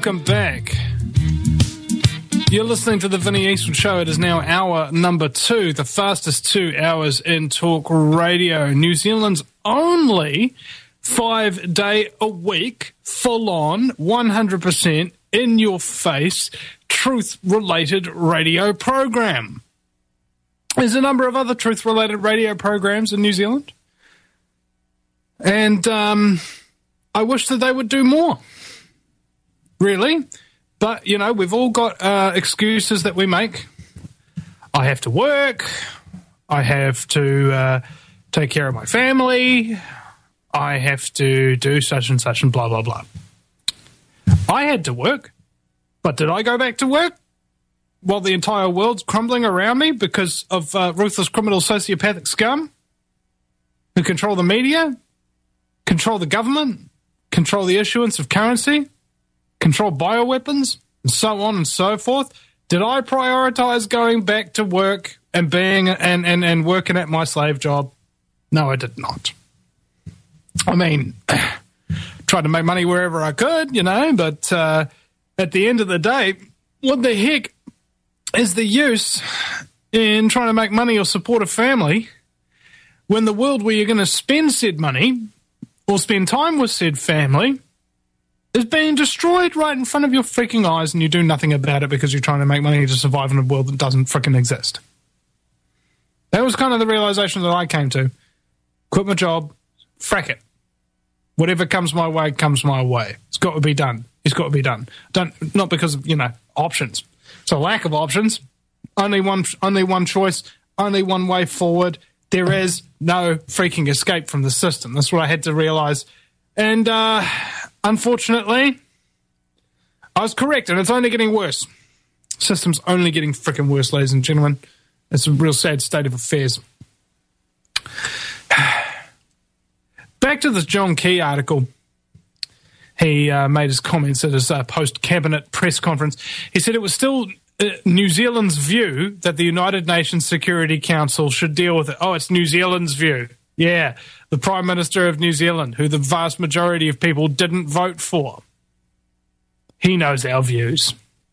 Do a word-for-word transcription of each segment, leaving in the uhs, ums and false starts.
welcome back. You're listening to the Vinnie Eastwood Show. It is now hour number two, the fastest two hours in talk radio. New Zealand's only five-day-a-week, full-on, one hundred percent in-your-face, truth-related radio program. There's a number of other truth-related radio programs in New Zealand. And um, I wish that they would do more. Really? But, you know, we've all got uh, excuses that we make. I have to work. I have to uh, take care of my family. I have to do such and such and blah, blah, blah. I had to work. But did I go back to work while the entire world's crumbling around me because of uh, ruthless criminal sociopathic scum who control the media, control the government, control the issuance of currency, control bioweapons, and so on and so forth? Did I prioritize going back to work and being and, and, and working at my slave job? No, I did not. I mean, tried to make money wherever I could, you know, but uh, at the end of the day, what the heck is the use in trying to make money or support a family when the world where you're going to spend said money or spend time with said family is being destroyed right in front of your freaking eyes and you do nothing about it because you're trying to make money to survive in a world that doesn't freaking exist? That was kind of the realization that I came to. Quit my job, frack it. Whatever comes my way, comes my way. It's got to be done. It's got to be done. Don't, not because of, you know, options. It's a lack of options. Only one, only one choice, only one way forward. There is no freaking escape from the system. That's what I had to realize. And, uh... unfortunately, I was correct, and it's only getting worse. System's only getting frickin' worse, ladies and gentlemen. It's a real sad state of affairs. Back to this John Key article. He uh, made his comments at his uh, post-cabinet press conference. He said it was still uh, New Zealand's view that the United Nations Security Council should deal with it. Oh, it's New Zealand's view. Yeah, the Prime Minister of New Zealand, who the vast majority of people didn't vote for. He knows our views.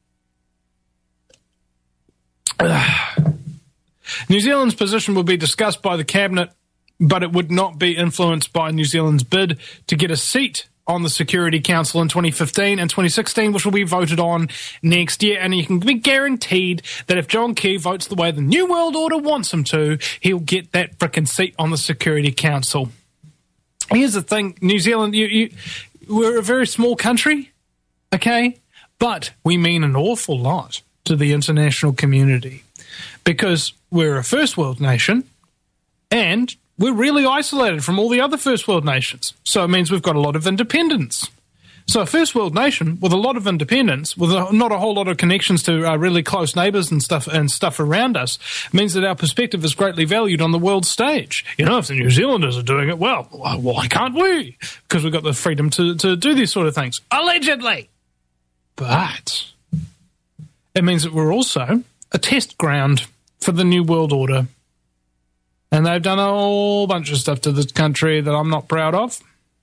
Ugh. New Zealand's position will be discussed by the Cabinet, but it would not be influenced by New Zealand's bid to get a seat on the Security Council in twenty fifteen and twenty sixteen, which will be voted on next year. And you can be guaranteed that if John Key votes the way the New World Order wants him to, he'll get that frickin' seat on the Security Council. Here's the thing, New Zealand, you, you, we're a very small country, okay? But we mean an awful lot to the international community because we're a first world nation and we're really isolated from all the other first world nations. So it means we've got a lot of independence. So a first world nation with a lot of independence, with a, not a whole lot of connections to uh, really close neighbours and stuff and stuff around us, means that our perspective is greatly valued on the world stage. You know, if the New Zealanders are doing it, well, why can't we? Because we've got the freedom to, to do these sort of things. Allegedly. But it means that we're also a test ground for the New World Order. And they've done a whole bunch of stuff to this country that I'm not proud of.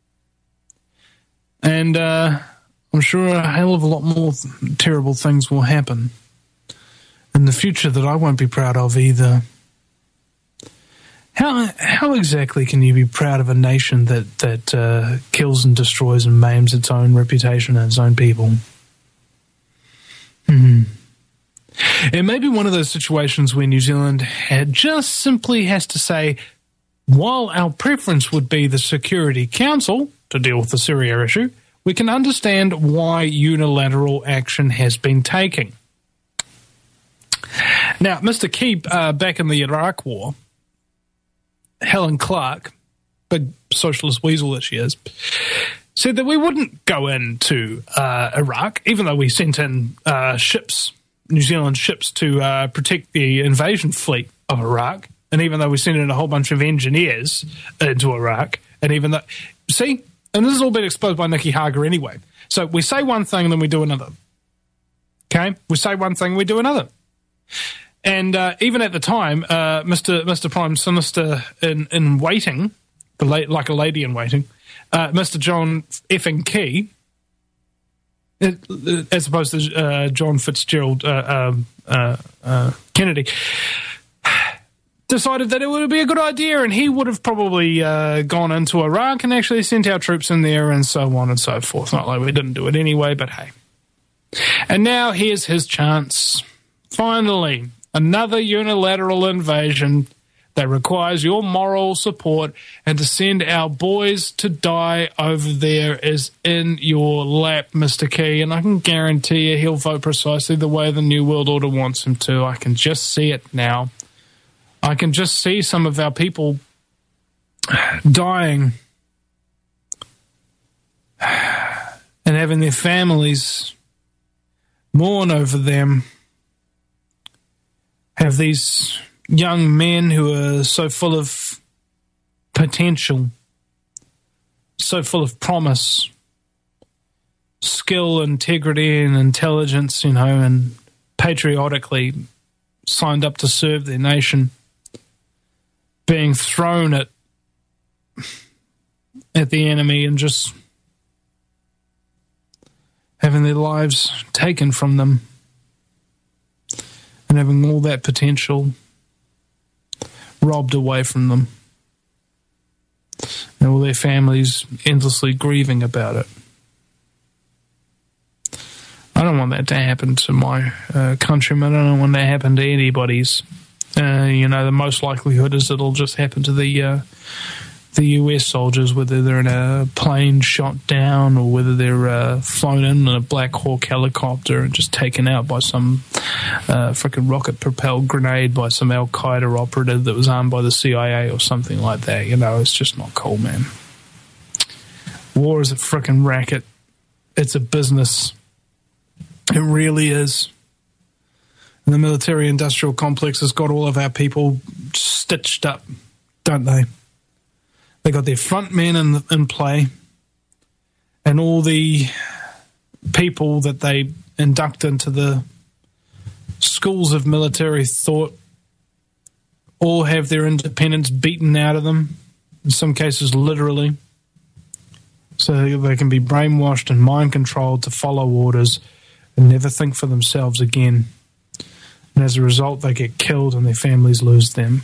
And uh, I'm sure a hell of a lot more th- terrible things will happen in the future that I won't be proud of either. How how exactly can you be proud of a nation that, that uh, kills and destroys and maims its own reputation and its own people? Hmm. It may be one of those situations where New Zealand had just simply has to say, while our preference would be the Security Council to deal with the Syria issue, we can understand why unilateral action has been taken. Now, Mister Key, uh, back in the Iraq War, Helen Clark, big socialist weasel that she is, said that we wouldn't go into uh, Iraq, even though we sent in uh, ships, New Zealand ships, to uh, protect the invasion fleet of Iraq, and even though we sent in a whole bunch of engineers into Iraq, and even though, see, and this has all been exposed by Nikki Hager anyway. So we say one thing and then we do another. Okay? We say one thing and we do another. And uh, even at the time, uh, Mister Mister Prime Minister in, in waiting, the la- like a lady in waiting, uh, Mister John effing Key, as opposed to uh, John Fitzgerald uh, um, uh, uh, Kennedy, decided that it would be a good idea, and he would have probably uh, gone into Iraq and actually sent our troops in there and so on and so forth. Not like we didn't do it anyway, but hey. And now here's his chance. Finally, another unilateral invasion that requires your moral support, and to send our boys to die over there is in your lap, Mister Key, and I can guarantee you he'll vote precisely the way the New World Order wants him to. I can just see it now. I can just see some of our people dying and having their families mourn over them, have these young men who are so full of potential, so full of promise, skill, integrity, and intelligence, you know, and patriotically signed up to serve their nation, being thrown at at the enemy and just having their lives taken from them and having all that potential robbed away from them, and all their families endlessly grieving about it. I don't want that to happen to my uh, countrymen. I don't want that to happen to anybody's. Uh, you know, the most likelihood is it'll just happen to the uh, the U S soldiers, whether they're in a plane shot down or whether they're uh, flown in in a Black Hawk helicopter and just taken out by some uh, frickin' rocket-propelled grenade by some Al-Qaeda operative that was armed by the C I A or something like that. You know, it's just not cool, man. War is a frickin' racket. It's a business. It really is. And the military-industrial complex has got all of our people stitched up, don't they? They got their front men in, in play, and all the people that they induct into the schools of military thought all have their independence beaten out of them, in some cases literally, so they can be brainwashed and mind-controlled to follow orders and never think for themselves again. And as a result, they get killed and their families lose them.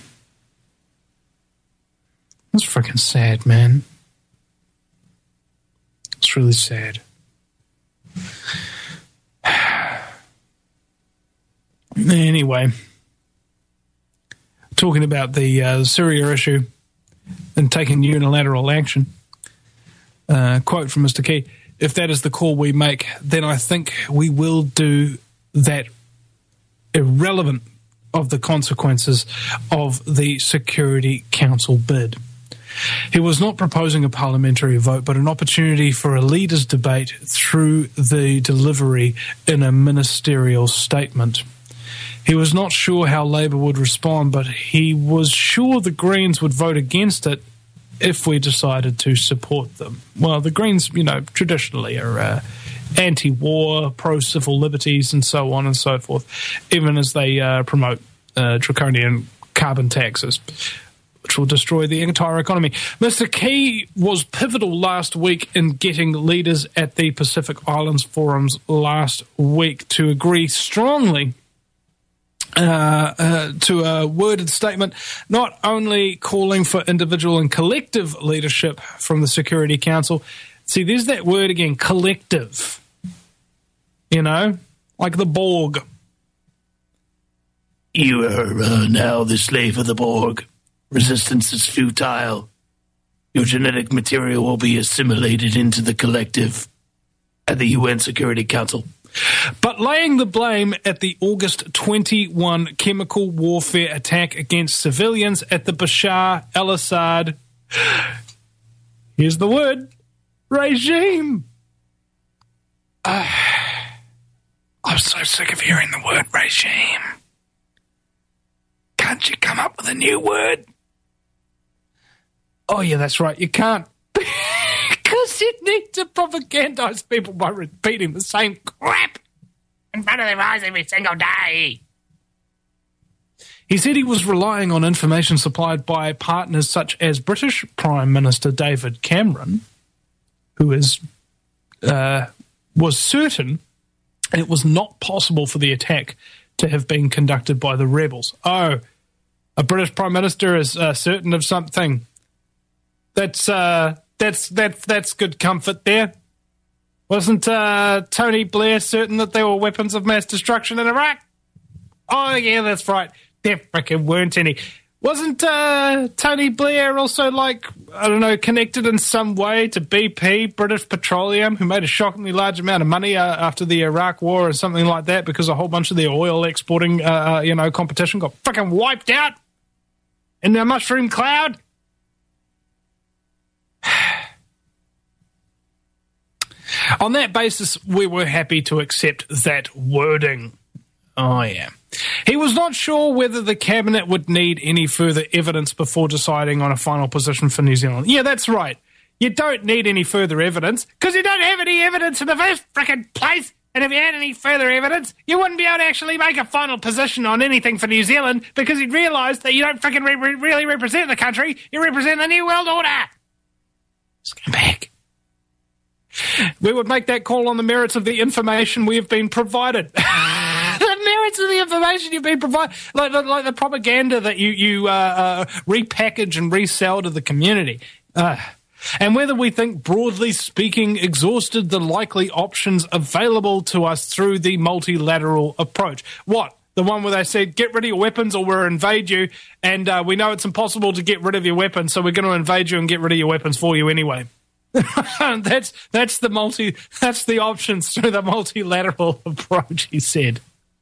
That's freaking sad, man. It's really sad. Anyway, talking about the uh, Syria issue and taking unilateral action, uh, quote from Mister Key, "If that is the call we make, then I think we will do that irrelevant of the consequences of the Security Council bid." He was not proposing a parliamentary vote, but an opportunity for a leaders' debate through the delivery in a ministerial statement. He was not sure how Labour would respond, but he was sure the Greens would vote against it if we decided to support them. Well, the Greens, you know, traditionally are uh, anti-war, pro-civil liberties, and so on and so forth, even as they uh, promote uh, draconian carbon taxes, which will destroy the entire economy. Mister Key was pivotal last week in getting leaders at the Pacific Islands forums last week to agree strongly uh, uh, to a worded statement, not only calling for individual and collective leadership from the Security Council. See, there's that word again, collective. You know, like the Borg. You are uh, now the slave of the Borg. Resistance is futile. Your genetic material will be assimilated into the collective at the U N Security Council. But laying the blame at the August twenty-first chemical warfare attack against civilians at the Bashar al-Assad, here's the word, regime. Uh, I'm so sick of hearing the word regime. Can't you come up with a new word? Oh, yeah, that's right. You can't. Because you need to propagandize people by repeating the same crap in front of their eyes every single day. He said he was relying on information supplied by partners such as British Prime Minister David Cameron, who is uh, was certain it was not possible for the attack to have been conducted by the rebels. Oh, a British Prime Minister is uh, certain of something. That's uh, that's that that's good comfort there. Wasn't uh, Tony Blair certain that there were weapons of mass destruction in Iraq? Oh yeah, that's right. There frickin' weren't any. Wasn't uh, Tony Blair also, like, I don't know, connected in some way to B P, British Petroleum, who made a shockingly large amount of money uh, after the Iraq War or something like that because a whole bunch of their oil exporting, uh, you know, competition got fucking wiped out in the mushroom cloud? On that basis, we were happy to accept that wording. Oh, yeah. He was not sure whether the cabinet would need any further evidence before deciding on a final position for New Zealand. Yeah, that's right. You don't need any further evidence because you don't have any evidence in the first frickin' place. And if you had any further evidence, you wouldn't be able to actually make a final position on anything for New Zealand because you'd realise that you don't frickin' re- really represent the country. You represent the New World Order. Just come back. We would make that call on the merits of the information we have been provided. The merits of the information you've been provided, like, like the propaganda that you, you uh, uh, repackage and resell to the community. Uh, and whether we think, broadly speaking, exhausted the likely options available to us through the multilateral approach. What? The one where they said, get rid of your weapons or we'll invade you, and uh, we know it's impossible to get rid of your weapons, so we're going to invade you and get rid of your weapons for you anyway. that's that's the multi that's the options through the multilateral approach, he said.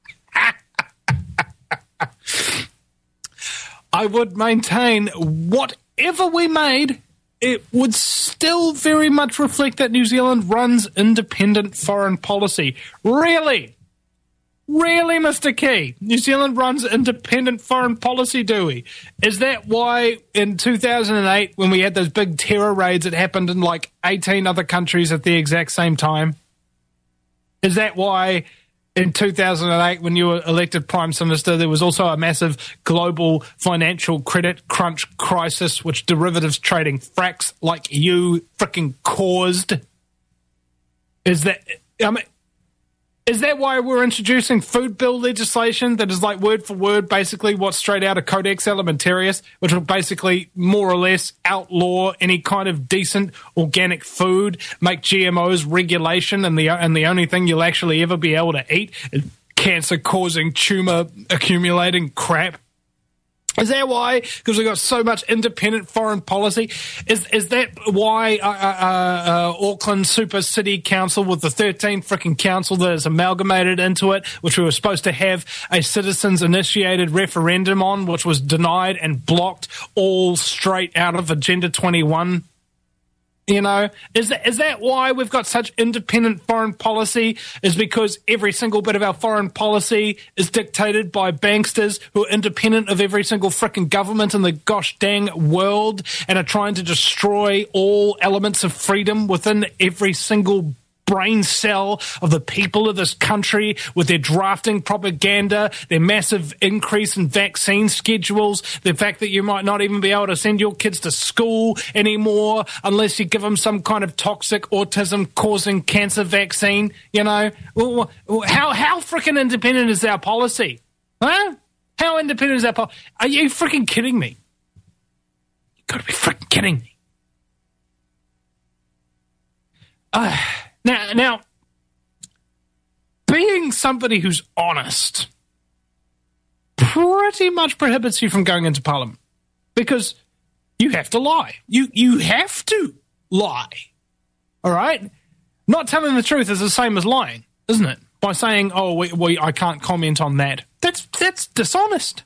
I would maintain whatever we made, it would still very much reflect that New Zealand runs independent foreign policy. Really? Really, Mister Key? New Zealand runs independent foreign policy, do we? Is that why in two thousand eight, when we had those big terror raids that happened in like eighteen other countries at the exact same time? Is that why in two thousand eight, when you were elected Prime Minister, there was also a massive global financial credit crunch crisis, which derivatives trading fracks like you fricking caused? Is that... I mean, Is that why we're introducing food bill legislation that is like word for word basically what's straight out of Codex Alimentarius, which will basically more or less outlaw any kind of decent organic food, make G M Os regulation, and the and the only thing you'll actually ever be able to eat is cancer-causing, tumor-accumulating crap? Is that why? Because we've got so much independent foreign policy. Is is that why uh, uh, uh, Auckland Super City Council, with the thirteen frickin' council that is amalgamated into it, which we were supposed to have a citizens-initiated referendum on, which was denied and blocked all straight out of Agenda twenty-one? You know, is that, is that why we've got such independent foreign policy? Is because every single bit of our foreign policy is dictated by banksters who are independent of every single frickin' government in the gosh dang world and are trying to destroy all elements of freedom within every single brain cell of the people of this country with their drafting propaganda, their massive increase in vaccine schedules, the fact that you might not even be able to send your kids to school anymore unless you give them some kind of toxic autism-causing cancer vaccine, you know? How, how frickin' independent is our policy? Huh? How independent is our policy? Are you frickin' kidding me? You've got to be frickin' kidding me. Uh, Now, now, being somebody who's honest pretty much prohibits you from going into Parliament because you have to lie. You you have to lie, all right? Not telling the truth is the same as lying, isn't it? By saying, oh, we, we, I can't comment on that. That's that's dishonest.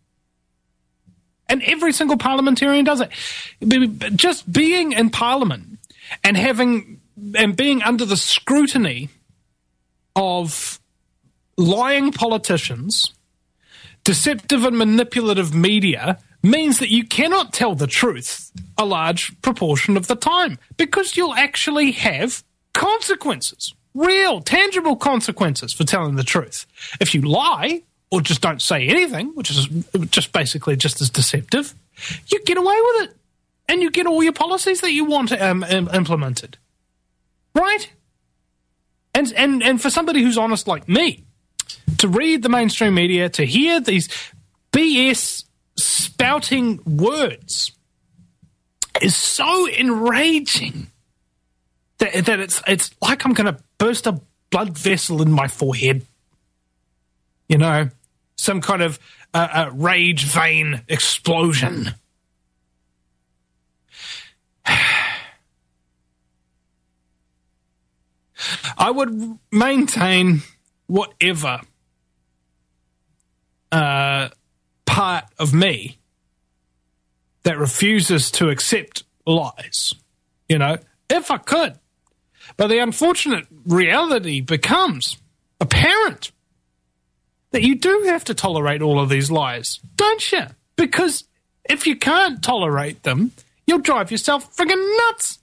And every single parliamentarian does it. Just being in Parliament and having... and being under the scrutiny of lying politicians, deceptive and manipulative media means that you cannot tell the truth a large proportion of the time because you'll actually have consequences, real, tangible consequences for telling the truth. If you lie or just don't say anything, which is just basically just as deceptive, you get away with it and you get all your policies that you want um, implemented. Right? And, and, and for somebody who's honest like me, to read the mainstream media, to hear these B S spouting words is so enraging that, that it's it's like I'm going to burst a blood vessel in my forehead. You know, some kind of uh, uh, rage vein explosion. I would maintain whatever uh, part of me that refuses to accept lies, you know, if I could. But the unfortunate reality becomes apparent that you do have to tolerate all of these lies, don't you? Because if you can't tolerate them, you'll drive yourself friggin' nuts.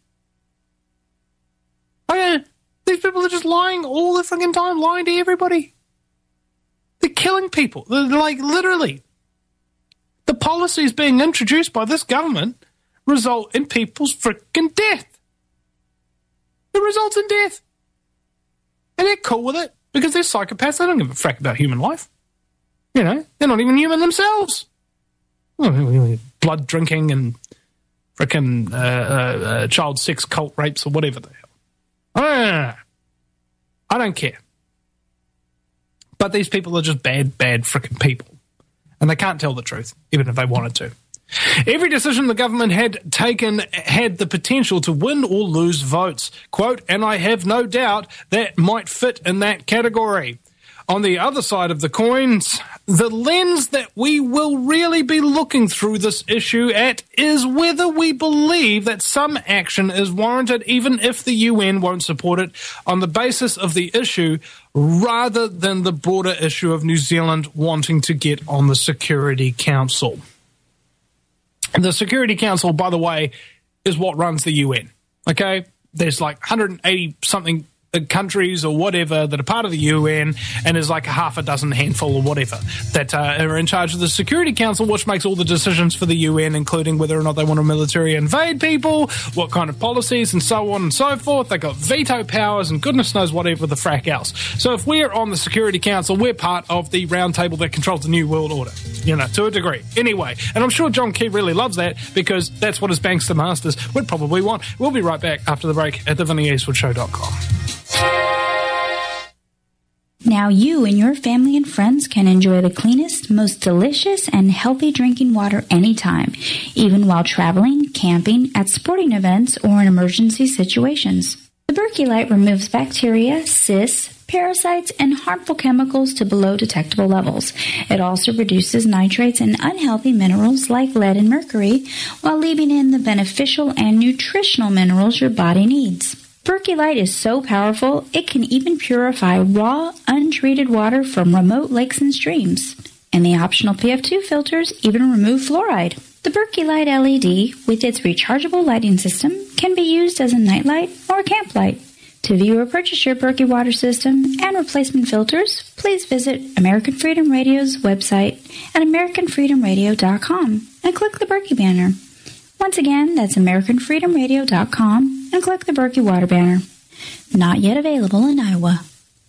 I, these people are just lying all the friggin' time, lying to everybody. They're killing people. They're like, literally. The policies being introduced by this government result in people's frickin' death. It results in death. And they're cool with it because they're psychopaths. They don't give a frack about human life. You know, they're not even human themselves. Blood drinking and frickin' uh, uh, uh, child sex cult rapes or whatever the hell. I don't know. I don't care. But these people are just bad, bad frickin' people. And they can't tell the truth, even if they wanted to. Every decision the government had taken had the potential to win or lose votes. Quote, and I have no doubt that might fit in that category. On the other side of the coins, the lens that we will really be looking through this issue at is whether we believe that some action is warranted even if the U N won't support it on the basis of the issue rather than the broader issue of New Zealand wanting to get on the Security Council. The Security Council, by the way, is what runs the U N, okay? There's like one hundred eighty something countries or whatever that are part of the U N, and there's like a half a dozen handful or whatever that uh, are in charge of the Security Council, which makes all the decisions for the U N, including whether or not they want to military invade people, what kind of policies, and so on and so forth. They got veto powers and goodness knows whatever the frack else. So if we're on the Security Council, we're part of the round table that controls the New World Order, you know, to a degree. Anyway, and I'm sure John Key really loves that because that's what his bankster masters would probably want. We'll be right back after the break at the Vinny Eastwood Show dot com. Now you and your family and friends can enjoy the cleanest, most delicious, and healthy drinking water anytime, even while traveling, camping, at sporting events, or in emergency situations. The Berkey Light removes bacteria, cysts, parasites, and harmful chemicals to below detectable levels. It also reduces nitrates and unhealthy minerals like lead and mercury, while leaving in the beneficial and nutritional minerals your body needs. Berkey Light is so powerful, it can even purify raw, untreated water from remote lakes and streams. And the optional P F two filters even remove fluoride. The Berkey Light L E D, with its rechargeable lighting system, can be used as a nightlight or a camp light. To view or purchase your Berkey water system and replacement filters, please visit American Freedom Radio's website at american freedom radio dot com and click the Berkey banner. Once again, that's american freedom radio dot com and click the Berkey Water banner. Not yet available in Iowa.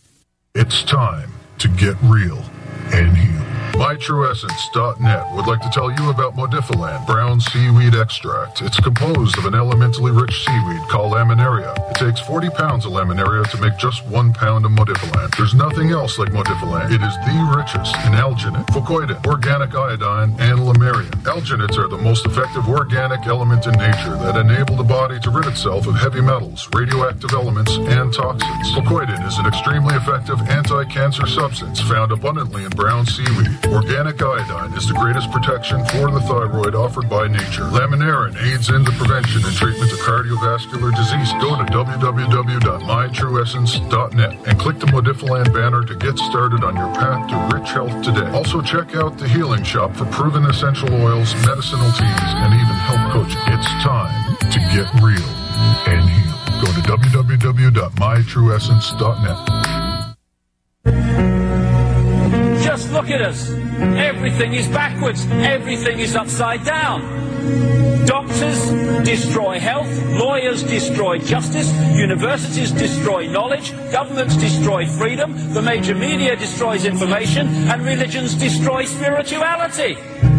It's time to get real and heal. my true essence dot net would like to tell you about Modifiland brown seaweed extract. It's composed of an elementally rich seaweed called laminaria. It takes forty pounds of laminaria to make just one pound of Modifiland. There's nothing else like Modifiland. It is the richest in alginate, fucoidin, organic iodine, and lamarian. Alginates are the most effective organic element in nature that enable the body to rid itself of heavy metals, radioactive elements, and toxins. Fucoidin is an extremely effective anti-cancer substance found abundantly in brown seaweed. Organic iodine is the greatest protection for the thyroid offered by nature. Laminarin aids in the prevention and treatment of cardiovascular disease. Go to w w w dot my true essence dot net and click the Modifiland banner to get started on your path to rich health today. Also check out the Healing Shop for proven essential oils, medicinal teas, and even health coaching. It's time to get real and heal. Go to w w w dot my true essence dot net. Just Just look at us. Everything is backwards. Everything is upside down. Doctors destroy health, lawyers destroy justice, universities destroy knowledge, governments destroy freedom, the major media destroys information, and religions destroy spirituality.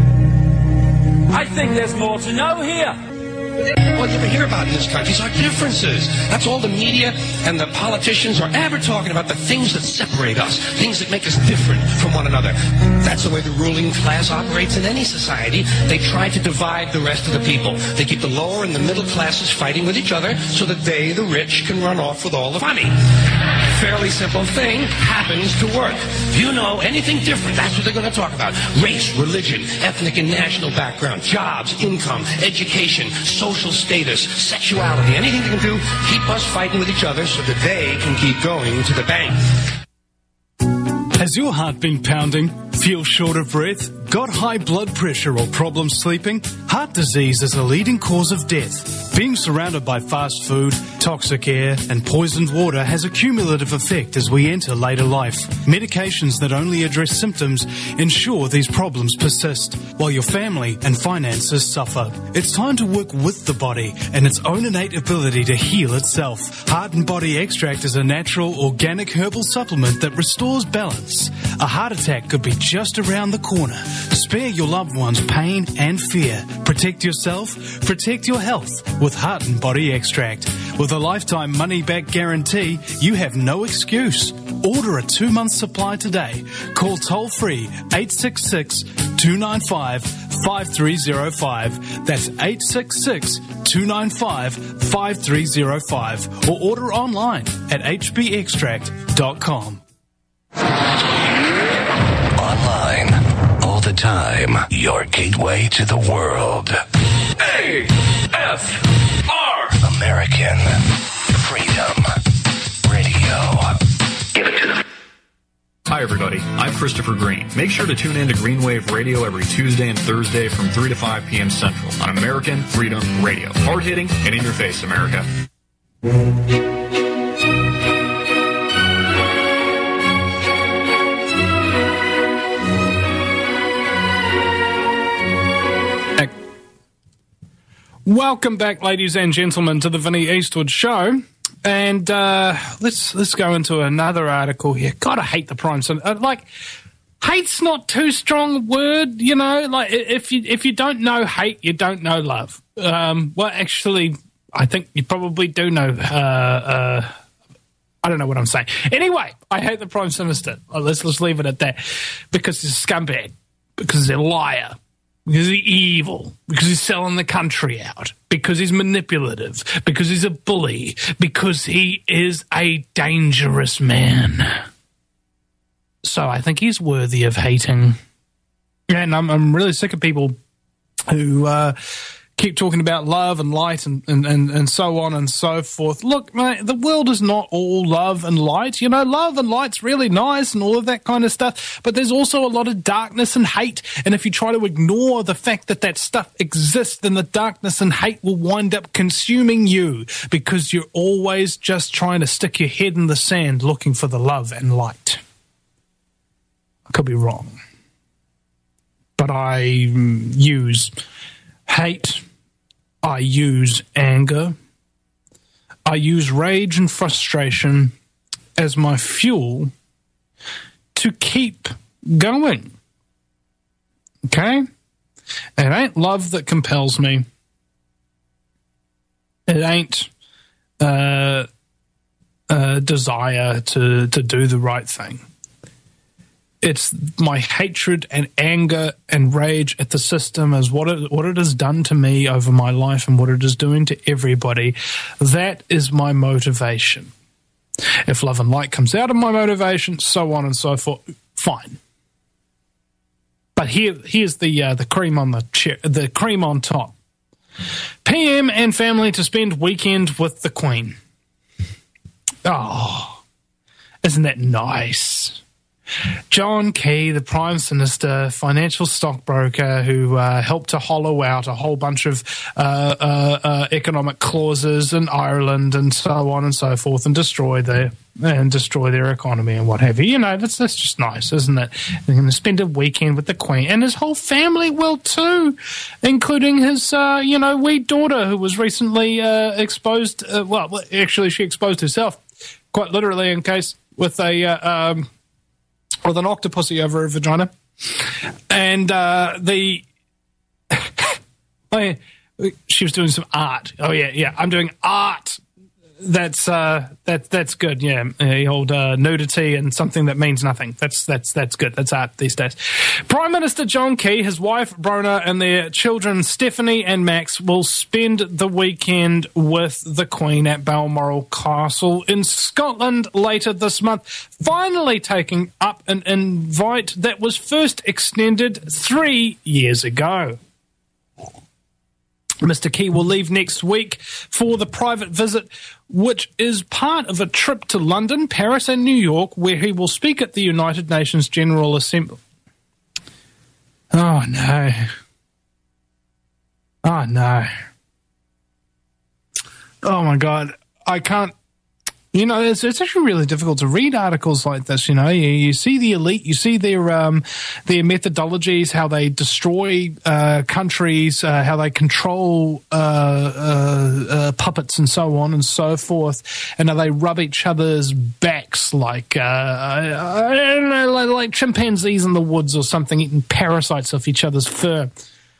I think there's more to know here. All you ever hear about in this country is our differences. That's all the media and the politicians are ever talking about, the things that separate us, things that make us different from one another. That's the way the ruling class operates in any society. They try to divide the rest of the people. They keep the lower and the middle classes fighting with each other so that they, the rich, can run off with all the money. Fairly simple thing happens to work. If you know anything different, that's what they're going to talk about. Race, religion, ethnic and national background, jobs, income, education, social status, sexuality, anything they can do, keep us fighting with each other so that they can keep going to the bank. Has your heart been pounding? Feel short of breath? Got high blood pressure or problems sleeping? Heart disease is a leading cause of death. Being surrounded by fast food, toxic air, and poisoned water has a cumulative effect as we enter later life. Medications that only address symptoms ensure these problems persist, while your family and finances suffer. It's time to work with the body and its own innate ability to heal itself. Heart and Body Extract is a natural, organic herbal supplement that restores balance. A heart attack could be just around the corner. Spare your loved ones pain and fear. Protect yourself, protect your health with Heart and Body Extract. With a lifetime money-back guarantee, you have no excuse. Order a two-month supply today. Call toll-free eight six six, two nine five, five three zero five. That's eight six six, two nine five, five three zero five. Or order online at h b extract dot com. Online, all the time, your gateway to the world. A F R American Freedom Radio. Give it to them. Hi, everybody. I'm Christopher Green. Make sure to tune in to Green Wave Radio every Tuesday and Thursday from three to five p.m. Central on American Freedom Radio. Hard-hitting and in your face, America. Welcome back, ladies and gentlemen, to the Vinnie Eastwood Show. And uh, let's let's go into another article here. God, I hate the Prime Minister. Uh, like, hate's not too strong a word, you know. Like, if you if you don't know hate, you don't know love. Um, well, actually, I think you probably do know. Uh, uh, I don't know what I'm saying. Anyway, I hate the Prime Minister. Well, let's let's leave it at that, because he's a scumbag, because he's a liar, because he's evil, because he's selling the country out, because he's manipulative, because he's a bully, because he is a dangerous man. So I think he's worthy of hating. And I'm, I'm really sick of people who uh, keep talking about love and light and, and, and, and so on and so forth. Look, mate, the world is not all love and light. You know, love and light's really nice and all of that kind of stuff, but there's also a lot of darkness and hate. And if you try to ignore the fact that that stuff exists, then the darkness and hate will wind up consuming you, because you're always just trying to stick your head in the sand looking for the love and light. I could be wrong, but I use hate, I use anger, I use rage and frustration as my fuel to keep going. Okay? It ain't love that compels me. It ain't uh, uh, desire to, to do the right thing. It's my hatred and anger and rage at the system as what it, what it has done to me over my life and what it is doing to everybody. That is my motivation. If love and light comes out of my motivation, so on and so forth, fine. But here, here's the uh, the cream on the chair, the cream on top. P M and family to spend weekend with the Queen. Oh, isn't that nice? John Key, the Prime Minister, financial stockbroker who uh, helped to hollow out a whole bunch of uh, uh, uh, economic clauses in Ireland and so on and so forth and destroy the and destroy their economy and what have you. You know, that's that's just nice, isn't it? They're going to spend a weekend with the Queen, and his whole family will too, including his, uh, you know, wee daughter who was recently uh, exposed. Uh, well, actually, she exposed herself, quite literally, in case with a uh, um, with an octopussy over her vagina, and uh, the. oh, yeah, she was doing some art. Oh yeah, yeah, I'm doing art. That's uh, that that's good. Yeah, the old uh, nudity and something that means nothing. That's that's that's good. That's art these days. Prime Minister John Key, his wife Brona, and their children Stephanie and Max will spend the weekend with the Queen at Balmoral Castle in Scotland later this month, finally taking up an invite that was first extended three years ago. Mister Key will leave next week for the private visit, which is part of a trip to London, Paris and New York, where he will speak at the United Nations General Assembly. Oh, no. Oh, no. Oh, my God. I can't... You know, it's, it's actually really difficult to read articles like this, you know. You, you see the elite, you see their um, their methodologies, how they destroy uh, countries, uh, how they control uh, uh, uh, puppets and so on and so forth, and how they rub each other's backs like, uh, I don't know, like, like chimpanzees in the woods or something, eating parasites off each other's fur.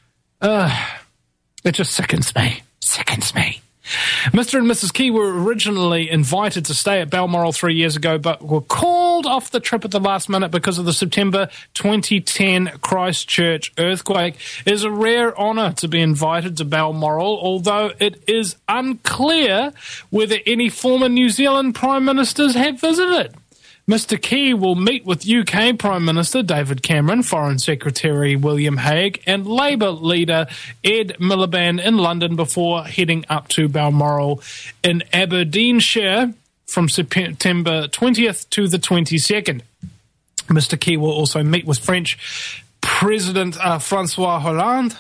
Uh, it just sickens me. Sickens me. Mister and Missus Key were originally invited to stay at Balmoral three years ago, but were called off the trip at the last minute because of the September twenty ten Christchurch earthquake. It is a rare honour to be invited to Balmoral, although it is unclear whether any former New Zealand Prime Ministers have visited. Mister Key will meet with U K Prime Minister David Cameron, Foreign Secretary William Hague, and Labour leader Ed Miliband in London before heading up to Balmoral in Aberdeenshire from September twentieth to the twenty-second. Mister Key will also meet with French President uh, Francois Hollande,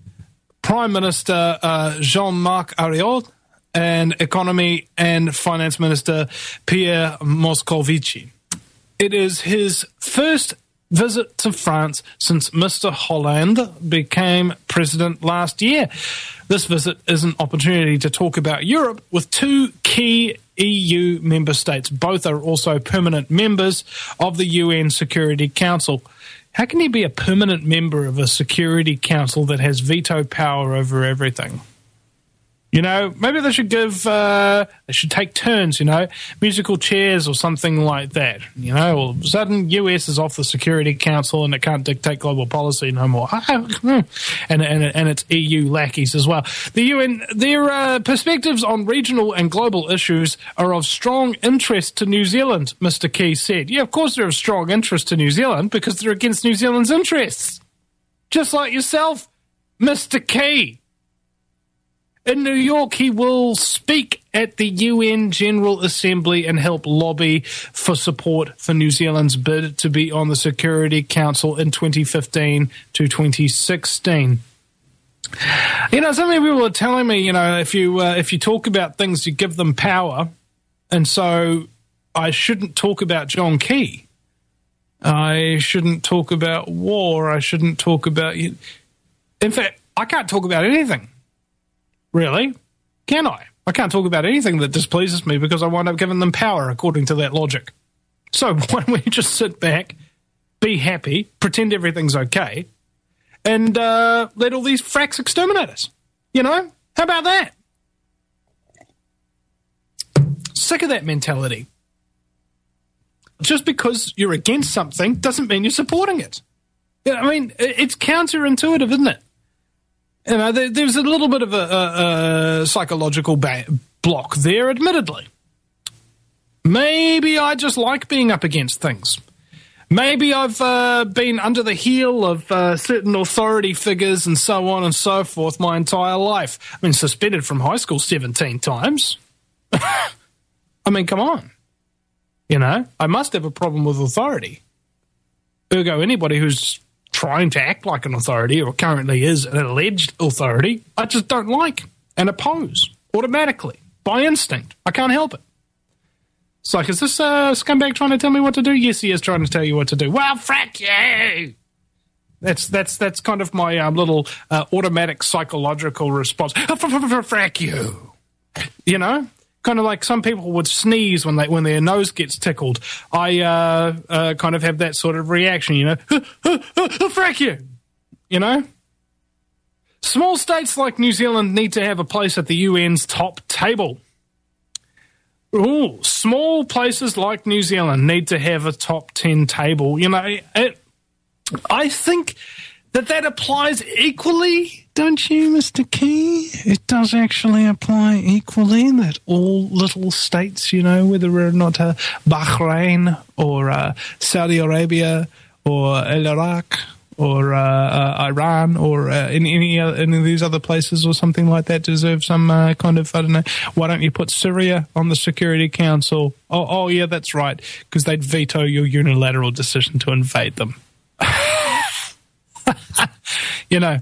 Prime Minister uh, Jean-Marc Ayrault, and Economy and Finance Minister Pierre Moscovici. It is his first visit to France since Mister Hollande became president last year. This visit is an opportunity to talk about Europe with two key E U member states. Both are also permanent members of the U N Security Council. How can he be a permanent member of a Security Council that has veto power over everything? You know, maybe they should give, uh, they should take turns, you know, musical chairs or something like that. You know, all of a sudden U S is off the Security Council and it can't dictate global policy no more. and, and, and it's E U lackeys as well. The U N, their uh, perspectives on regional and global issues are of strong interest to New Zealand, Mister Key said. Yeah, of course they're of strong interest to New Zealand because they're against New Zealand's interests. Just like yourself, Mister Key. In New York, he will speak at the U N General Assembly and help lobby for support for New Zealand's bid to be on the Security Council in twenty fifteen to twenty sixteen. You know, so many people are telling me, you know, if you uh, if you talk about things, you give them power, and so I shouldn't talk about John Key. I shouldn't talk about war. I shouldn't talk about... In fact, I can't talk about anything. Really? Can I? I can't talk about anything that displeases me because I wind up giving them power according to that logic. So why don't we just sit back, be happy, pretend everything's okay, and uh, let all these fracks exterminate us? You know? How about that? Sick of that mentality. Just because you're against something doesn't mean you're supporting it. I mean, it's counterintuitive, isn't it? You know, there, there's a little bit of a, a, a psychological ba- block there, admittedly. Maybe I just like being up against things. Maybe I've uh, been under the heel of uh, certain authority figures and so on and so forth my entire life. I've been suspended from high school seventeen times. I mean, come on. You know, I must have a problem with authority. Ergo, anybody who's trying to act like an authority or currently is an alleged authority, I just don't like and oppose automatically, by instinct. I can't help it. It's like, is this uh, scumbag trying to tell me what to do? Yes, he is trying to tell you what to do. Well, frack you! That's that's that's kind of my um, little uh, automatic psychological response. Frack you! You know? Kind of like some people would sneeze when they when their nose gets tickled. I uh, uh, kind of have that sort of reaction, you know? Frack you! You know? Small states like New Zealand need to have a place at the U N's top table. Ooh, small places like New Zealand need to have a top ten table. You know, it, I think that that applies equally, don't you, Mister Key? It does actually apply equally, that all little states, you know, whether or not uh, Bahrain or uh, Saudi Arabia or Iraq or uh, uh, Iran or uh, any any, uh, any of these other places or something like that deserve some uh, kind of, I don't know, why don't you put Syria on the Security Council? Oh, oh yeah, that's right, because they'd veto your unilateral decision to invade them. You know,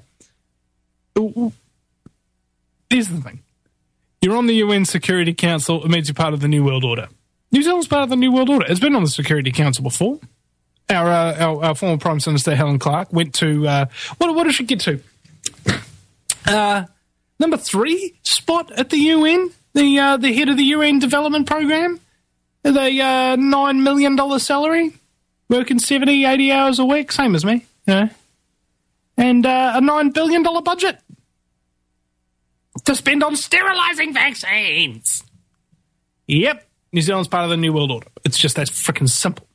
here's the thing. You're on the U N Security Council, it means you're part of the New World Order. New Zealand's part of the New World Order. It's been on the Security Council before. Our, uh, our our former Prime Minister Helen Clark went to uh, what what did she get to? Uh, number three spot at the U N, the uh, the head of the U N Development Program, the uh, nine million dollar salary, working seventy, eighty hours a week, same as me, you know, and uh, a nine billion dollar budget to spend on sterilising vaccines. Yep, New Zealand's part of the New World Order. It's just that freaking simple.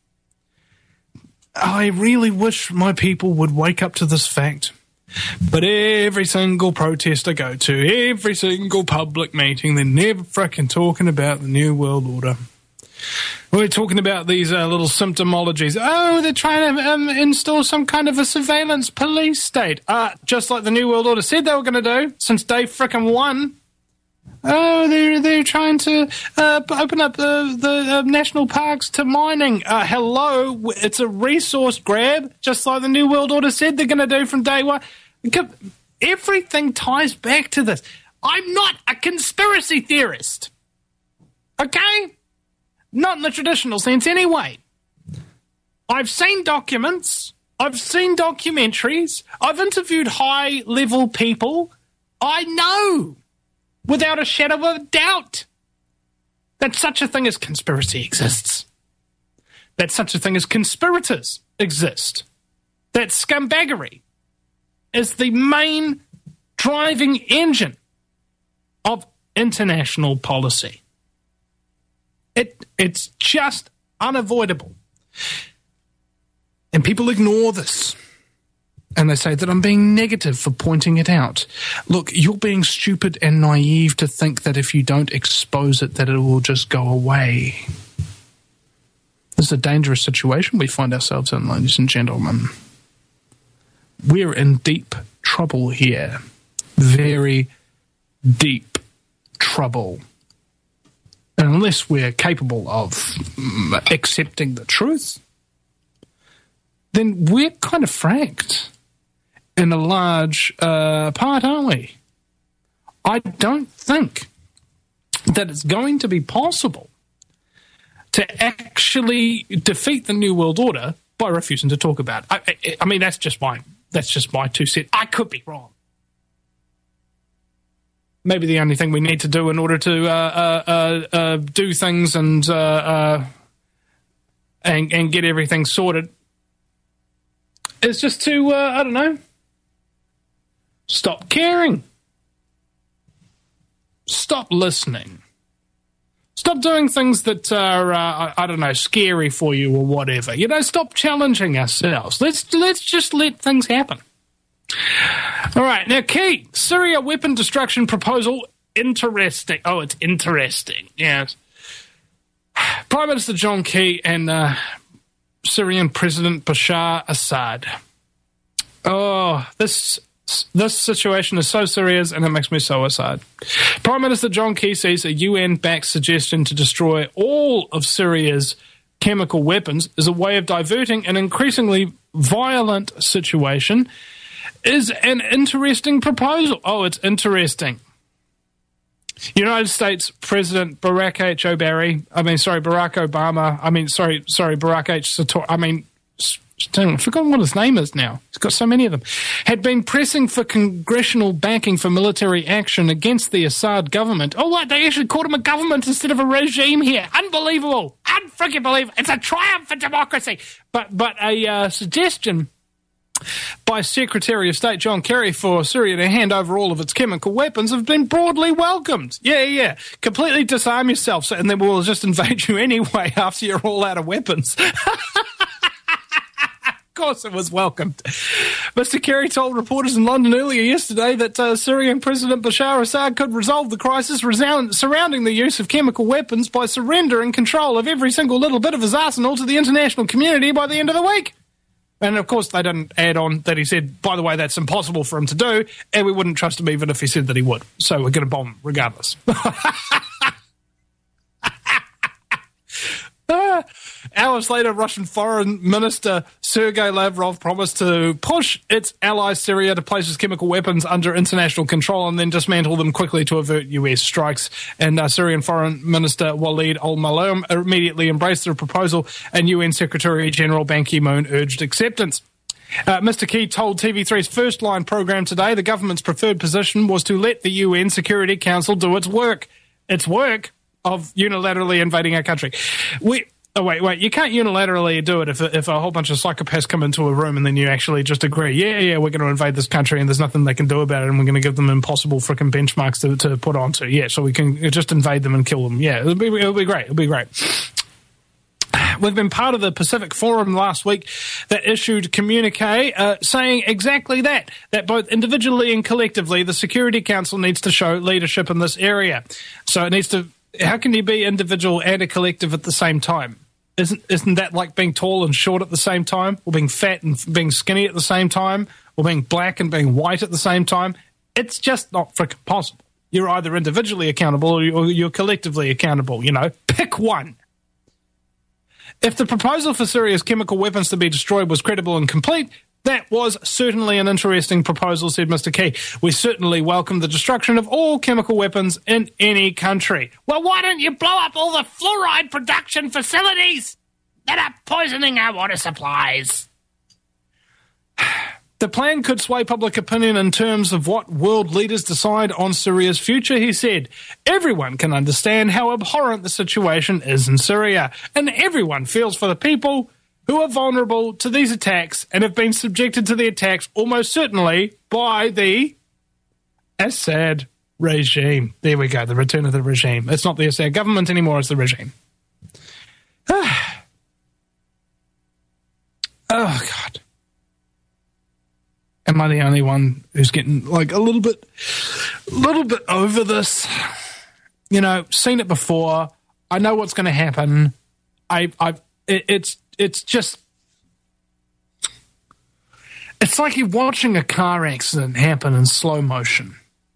I really wish my people would wake up to this fact. But every single protest I go to, every single public meeting, they're never frickin' talking about the New World Order. We're talking about these uh, little symptomologies. Oh, they're trying to um, install some kind of a surveillance police state. Uh, just like the New World Order said they were going to do since day frickin' one. Oh, they're they're trying to uh, open up the the uh, national parks to mining. Uh, hello, it's a resource grab, just like the New World Order said they're going to do from day one. Everything ties back to this. I'm not a conspiracy theorist, okay? Not in the traditional sense, anyway. I've seen documents. I've seen documentaries. I've interviewed high-level people. I know, without a shadow of a doubt, that such a thing as conspiracy exists. That such a thing as conspirators exist. That scumbaggery is the main driving engine of international policy. It It's just unavoidable. And people ignore this. And they say that I'm being negative for pointing it out. Look, you're being stupid and naive to think that if you don't expose it, that it will just go away. This is a dangerous situation we find ourselves in, ladies and gentlemen. We're in deep trouble here. Very deep trouble. And unless we're capable of accepting the truth, then we're kind of franked. In a large uh, part, aren't we? I don't think that it's going to be possible to actually defeat the New World Order by refusing to talk about it. I, I, I mean, that's just my that's just my two cents. I could be wrong. Maybe the only thing we need to do in order to uh, uh, uh, uh, do things and uh, uh, and and get everything sorted is just to uh, I don't know. Stop caring. Stop listening. Stop doing things that are, uh, I don't know, scary for you or whatever. You know, stop challenging ourselves. Let's let's just let things happen. All right, now, Key, Syria weapon destruction proposal, interesting. Oh, it's interesting, yes. Prime Minister John Key and uh, Syrian President Bashar Assad. Oh, this... This situation is so serious and it makes me so sad. Prime Minister John Key sees a U N-backed suggestion to destroy all of Syria's chemical weapons as a way of diverting an increasingly violent situation is an interesting proposal. Oh, it's interesting. United States President Barack H. Obama, I mean, sorry, Barack Obama, I mean, sorry, sorry, Barack H. Sator, I mean, I've forgotten what his name is now. He's got so many of them. Had been pressing for congressional backing for military action against the Assad government. Oh, what? They actually called him a government instead of a regime here. Unbelievable. Unfreaking believable. It's a triumph for democracy. But, but a uh, suggestion by Secretary of State John Kerry for Syria to hand over all of its chemical weapons have been broadly welcomed. Yeah, yeah. Completely disarm yourself, and then we'll just invade you anyway after you're all out of weapons. Of course it was welcomed. Mister Kerry told reporters in London earlier yesterday that uh, Syrian President Bashar Assad could resolve the crisis resound- surrounding the use of chemical weapons by surrendering control of every single little bit of his arsenal to the international community by the end of the week. And, of course, they didn't add on that he said, by the way, that's impossible for him to do, and we wouldn't trust him even if he said that he would. So we're going to bomb regardless. ah. Hours later, Russian Foreign Minister Sergei Lavrov promised to push its ally Syria to place its chemical weapons under international control and then dismantle them quickly to avert U S strikes. And uh, Syrian Foreign Minister Walid al-Maloum immediately embraced the proposal, and U N Secretary-General Ban Ki-moon urged acceptance. Uh, Mister Key told T V three's First Line program today the government's preferred position was to let the U N Security Council do its work. Its work of unilaterally invading our country. We... Oh, wait, wait, you can't unilaterally do it if if a whole bunch of psychopaths come into a room and then you actually just agree, yeah, yeah, we're going to invade this country and there's nothing they can do about it and we're going to give them impossible freaking benchmarks to, to put onto. Yeah, so we can just invade them and kill them. Yeah, it'll be, it'll be great. It'll be great. We've been part of the Pacific Forum last week that issued communique uh, saying exactly that, that both individually and collectively the Security Council needs to show leadership in this area. So it needs to... How can you be individual and a collective at the same time? Isn't isn't that like being tall and short at the same time, or being fat and being skinny at the same time, or being black and being white at the same time? It's just not freaking possible. You're either individually accountable or you're collectively accountable, you know? Pick one. If the proposal for Syria's chemical weapons to be destroyed was credible and complete, that was certainly an interesting proposal, said Mister Key. We certainly welcome the destruction of all chemical weapons in any country. Well, why don't you blow up all the fluoride production facilities that are poisoning our water supplies? The plan could sway public opinion in terms of what world leaders decide on Syria's future, he said. Everyone can understand how abhorrent the situation is in Syria, and everyone feels for the people who are vulnerable to these attacks and have been subjected to the attacks almost certainly by the Assad regime. There we go, the return of the regime. It's not the Assad government anymore, it's the regime. Oh, God. Am I the only one who's getting, like, a little bit, a little bit over this? You know, seen it before. I know what's going to happen. I, I've, it, it's, It's just, it's like you're watching a car accident happen in slow motion.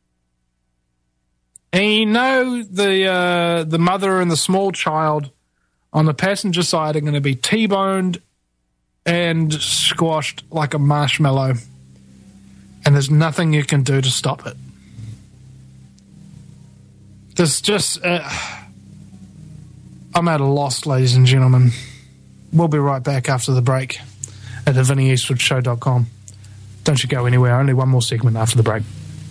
And you know the uh, the mother and the small child on the passenger side are going to be T-boned and squashed like a marshmallow. And there's nothing you can do to stop it. There's just, uh, I'm at a loss, ladies and gentlemen. We'll be right back after the break at the vinny eastwood show dot com. Don't you go anywhere. Only one more segment after the break.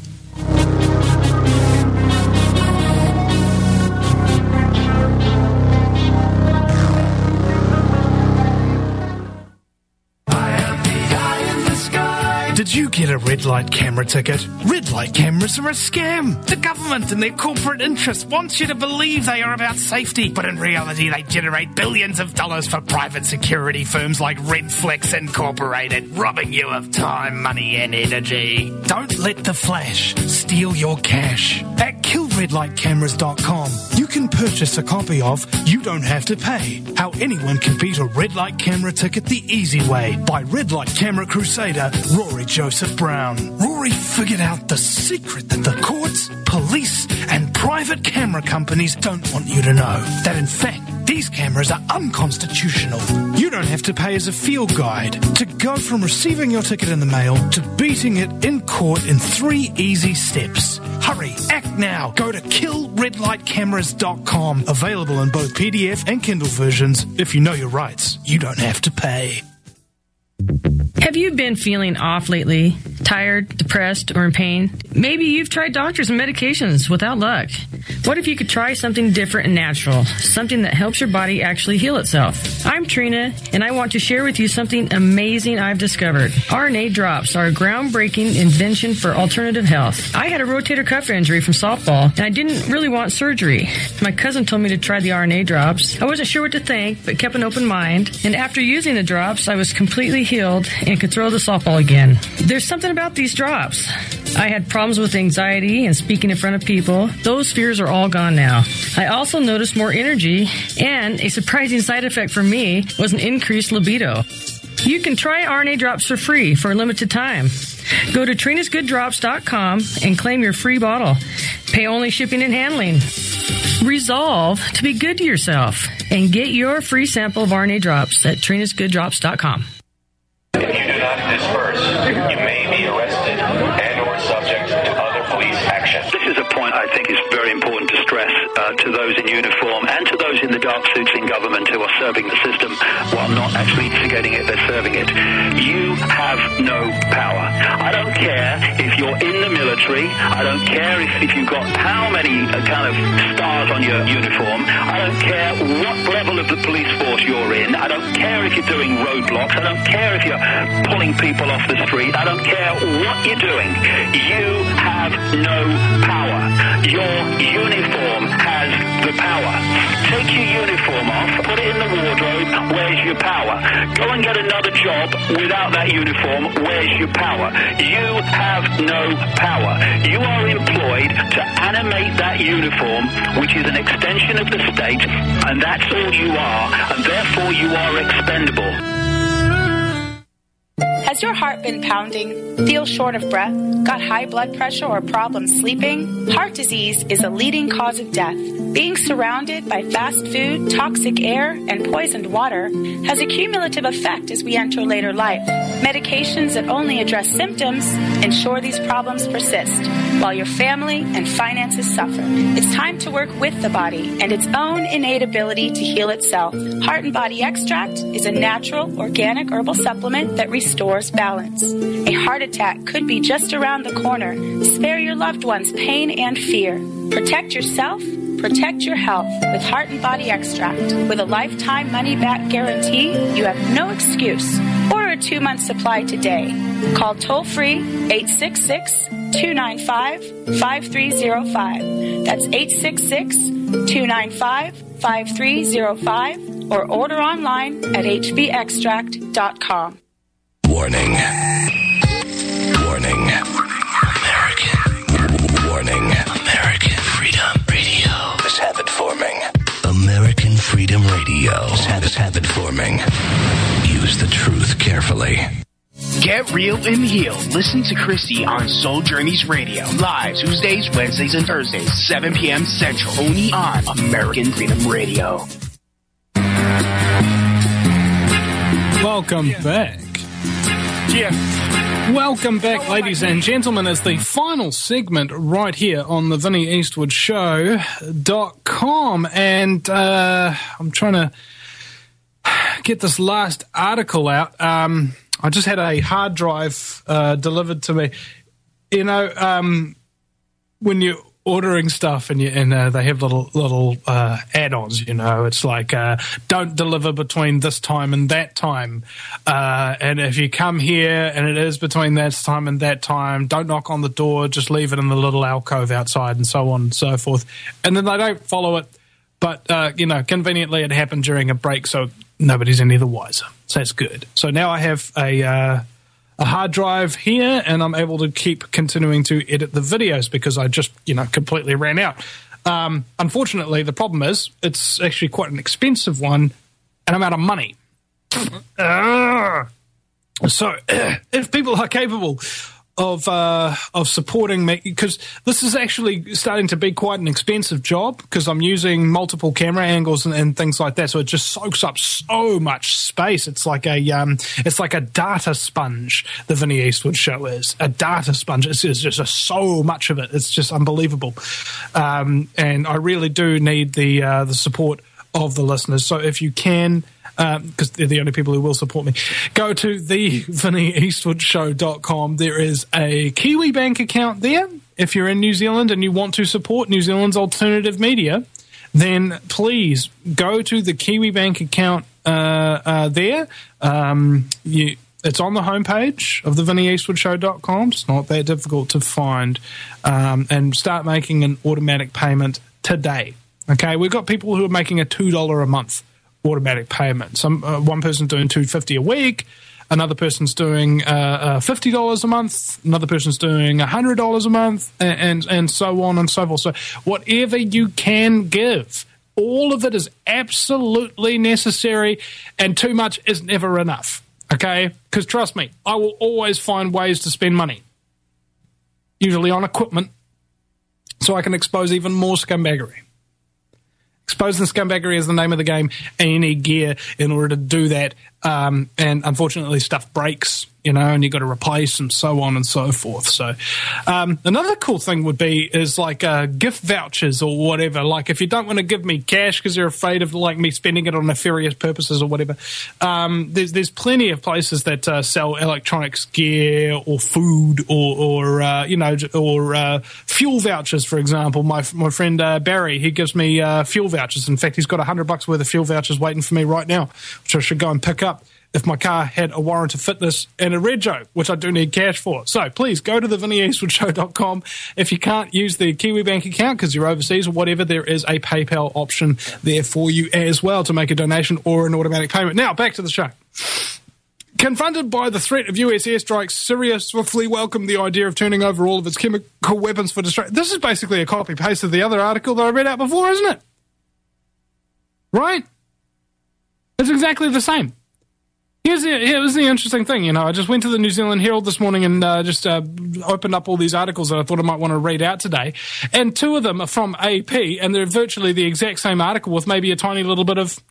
Did you get a red light camera ticket? Red light cameras are a scam. The government and their corporate interests want you to believe they are about safety, but in reality they generate billions of dollars for private security firms like Redflex Incorporated, robbing you of time, money and energy. Don't let the flash steal your cash. At kill red light cameras dot com, you can purchase a copy of You Don't Have to Pay, How Anyone Can Beat a Red Light Camera Ticket the Easy Way by Red Light Camera Crusader Rory Joseph Brown. Rory figured out the secret that the courts, police, and private camera companies don't want you to know. That in fact, These cameras are unconstitutional. You don't have to pay as a field guide to go from receiving your ticket in the mail to beating it in court in three easy steps. Hurry, act now. Go to kill red light cameras dot com. Available in both P D F and Kindle versions. If you know your rights, you don't have to pay. Have you been feeling off lately? Tired, depressed, or in pain? Maybe you've tried doctors and medications without luck. What if you could try something different and natural? Something that helps your body actually heal itself. I'm Trina, and I want to share with you something amazing I've discovered. R N A drops are a groundbreaking invention for alternative health. I had a rotator cuff injury from softball, and I didn't really want surgery. My cousin told me to try the R N A drops. I wasn't sure what to think, but kept an open mind. And after using the drops, I was completely healed and could throw the softball again. There's something about these drops. I had problems with anxiety and speaking in front of people. Those fears are all gone now. I also noticed more energy, and a surprising side effect for me was an increased libido. You can try R N A drops for free for a limited time. Go to trinas good drops dot com and claim your free bottle. Pay only shipping and handling. Resolve to be good to yourself and get your free sample of R N A drops at trinas good drops dot com. If you do not disperse, you may be arrested and or subject to other police action. This is a point I think is very important to stress uh, to those in uniform and to those in the dark suits in government who are serving the system while not actually instigating it, they're serving it. You have no power. I don't care if you're in the military. I don't care if, if you've got how many uh, kind of stars on your uniform. I don't care what level of the police force you're in. I don't care if you're doing roadblocks. I don't care if you're pulling people off the street. I don't care what you're doing. You have no power. Your uniform has the power. Take your uniform off, put it in the wardrobe. Where's your power? Go and get another job without that uniform. Where's your power? You have no power. You are employed to animate that uniform, which is an extension of the state, and that's all you are, and therefore you are expendable. Has your heart been pounding? Feel short of breath? Got high blood pressure or problems sleeping? Heart disease is a leading cause of death. Being surrounded by fast food, toxic air, and poisoned water has a cumulative effect as we enter later life. Medications that only address symptoms ensure these problems persist, while your family and finances suffer. It's time to work with the body and its own innate ability to heal itself. Heart and Body Extract is a natural, organic herbal supplement that restores balance. A heart attack could be just around the corner. Spare your loved ones pain and fear. Protect yourself. Protect your health with Heart and Body Extract. With a lifetime money-back guarantee, you have no excuse. Order a two-month supply today. Call toll-free eight six six, two nine five, five three zero five. That's eight six six, two nine five, five three zero five or order online at h b extract dot com. Warning. Warning. American. Warning. American Freedom Radio. This habit forming. American Freedom Radio. This habit, habit forming. Use the truth carefully. Get real and heal. Listen to Christy on Soul Journeys Radio. Live Tuesdays, Wednesdays, and Thursdays, seven p.m. Central. Only on American Freedom Radio. Welcome back. Yeah. Welcome back, ladies and gentlemen, as the final segment right here on the Vinnie Eastwood Show dot com. And uh, I'm trying to get this last article out. Um, I just had a hard drive uh, delivered to me. You know, um, when you're ordering stuff and you, and uh, they have little little uh, add-ons, you know, it's like uh, don't deliver between this time and that time, uh, and if you come here and it is between that time and that time, don't knock on the door, just leave it in the little alcove outside, and so on and so forth. And then they don't follow it, but uh, you know, conveniently it happened during a break, so nobody's any the wiser. So that's good. So now I have a uh, a hard drive here, and I'm able to keep continuing to edit the videos because I just, you know, completely ran out. Um, unfortunately, the problem is it's actually quite an expensive one, and I'm out of money. Uh, so if people are capable of uh, of supporting me, because this is actually starting to be quite an expensive job, because I'm using multiple camera angles and, and things like that, so it just soaks up so much space. It's like a um, it's like a data sponge. The Vinnie Eastwood Show is a data sponge. It's, it's just a, so much of it. It's just unbelievable, um, and I really do need the uh, the support of the listeners. So if you can, because um, they're the only people who will support me, go to the vinnie eastwood show dot com. There is a Kiwi Bank account there. If you're in New Zealand and you want to support New Zealand's alternative media, then please go to the Kiwi Bank account uh, uh, there. Um, you, it's on the homepage of the vinnie eastwood show dot com. It's not that difficult to find. Um, and start making an automatic payment today. Okay, we've got people who are making a two dollars a month automatic payment. Some uh, one person's doing two dollars and fifty cents a week, another person's doing uh, uh, fifty dollars a month, another person's doing one hundred dollars a month, and, and, and so on and so forth. So whatever you can give, all of it is absolutely necessary, and too much is never enough, okay? Because trust me, I will always find ways to spend money, usually on equipment, so I can expose even more scumbaggery. Exposing scumbaggery is the name of the game, and you need gear in order to do that. Um, and unfortunately, stuff breaks, you know, and you've got to replace and so on and so forth. So um, another cool thing would be is like uh, gift vouchers or whatever. Like if you don't want to give me cash because you're afraid of like me spending it on nefarious purposes or whatever, um, there's there's plenty of places that uh, sell electronics gear or food or, or uh, you know, or uh, fuel vouchers, for example. My my friend uh, Barry, he gives me uh, fuel vouchers. In fact, he's got a hundred bucks worth of fuel vouchers waiting for me right now, which I should go and pick up if my car had a warrant of fitness and a rego, which I do need cash for. So please go to the vinnie eastwood show dot com. If you can't use the Kiwi Bank account because you're overseas or whatever, there is a PayPal option there for you as well to make a donation or an automatic payment. Now, back to the show. Confronted by the threat of U S airstrikes, Syria swiftly welcomed the idea of turning over all of its chemical weapons for destruction. This is basically a copy-paste of the other article that I read out before, isn't it? Right? It's exactly the same. Here's the, here's the interesting thing, you know, I just went to the New Zealand Herald this morning and uh, just uh, opened up all these articles that I thought I might want to read out today, and two of them are from A P, and they're virtually the exact same article with maybe a tiny little bit of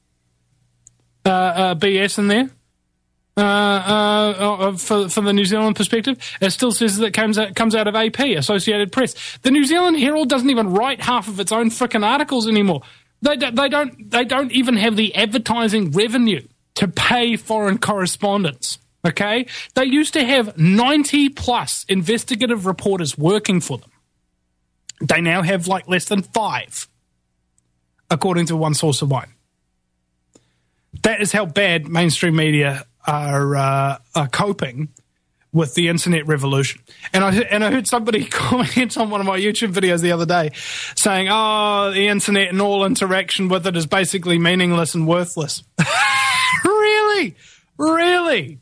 uh, uh, B S in there. Uh, uh, for, for the New Zealand perspective, it still says that it comes out, comes out of A P, Associated Press. The New Zealand Herald doesn't even write half of its own frickin' articles anymore. They, they don't, they don't even have the advertising revenue to pay foreign correspondents, okay? They used to have ninety plus investigative reporters working for them. They now have like less than five, according to one source of mine. That is how bad mainstream media are, uh, are coping with the internet revolution. And I and I heard somebody comment on one of my YouTube videos the other day saying, oh, the internet and all interaction with it is basically meaningless and worthless. Really? Really?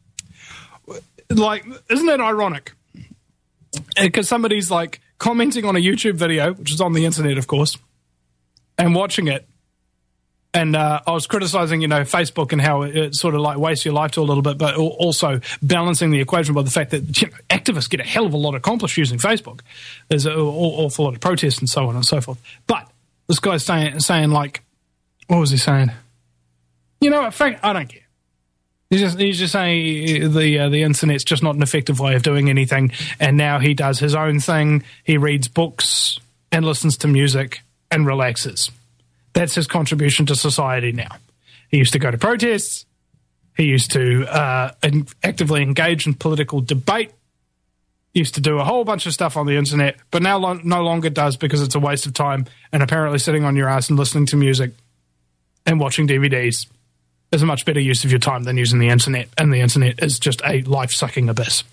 Like, isn't it ironic? Because somebody's like commenting on a YouTube video, which is on the internet, of course, and watching it. And uh, I was criticizing, you know, Facebook and how it, it sort of like wastes your life to a little bit, but also balancing the equation by the fact that, you know, activists get a hell of a lot accomplished using Facebook. There's an awful lot of protests and so on and so forth. But this guy's saying, saying like, what was he saying? You know what, Frank, I don't care. He's just, he's just saying the uh, the internet's just not an effective way of doing anything, and now he does his own thing. He reads books and listens to music and relaxes. That's his contribution to society now. He used to go to protests. He used to uh, in, actively engage in political debate. He used to do a whole bunch of stuff on the internet, but now lo- no longer does because it's a waste of time, and apparently sitting on your ass and listening to music and watching D V Ds is a much better use of your time than using the internet, and the internet is just a life-sucking abyss.